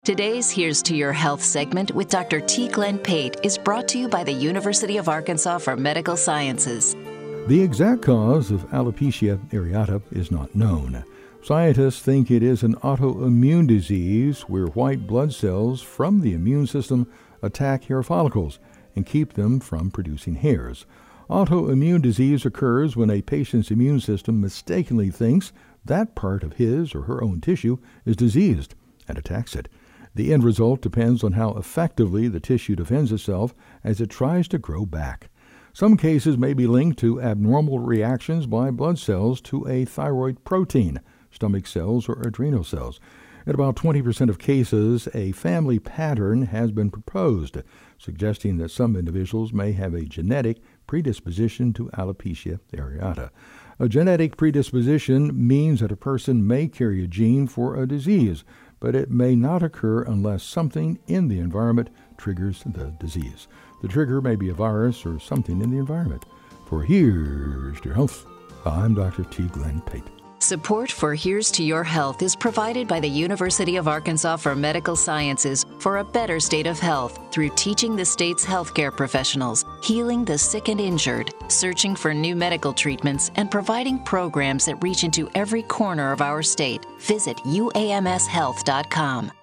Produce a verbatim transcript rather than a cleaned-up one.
Today's Here's to Your Health segment with Doctor T. Glenn Pate is brought to you by the University of Arkansas for Medical Sciences. The exact cause of alopecia areata is not known. Scientists think it is an autoimmune disease where white blood cells from the immune system attack hair follicles and keep them from producing hairs. Autoimmune disease occurs when a patient's immune system mistakenly thinks that part of his or her own tissue is diseased and attacks it. The end result depends on how effectively the tissue defends itself as it tries to grow back. Some cases may be linked to abnormal reactions by blood cells to a thyroid protein, stomach cells, or adrenal cells. In about twenty percent of cases, a family pattern has been proposed, suggesting that some individuals may have a genetic predisposition to alopecia areata. A genetic predisposition means that a person may carry a gene for a disease, but it may not occur unless something in the environment triggers the disease. The trigger may be a virus or something in the environment. For Here's to Your Health, I'm Doctor T. Glenn Pate. Support for Here's to Your Health is provided by the University of Arkansas for Medical Sciences for a better state of health through teaching the state's healthcare professionals, healing the sick and injured, searching for new medical treatments, and providing programs that reach into every corner of our state. Visit U A M S health dot com.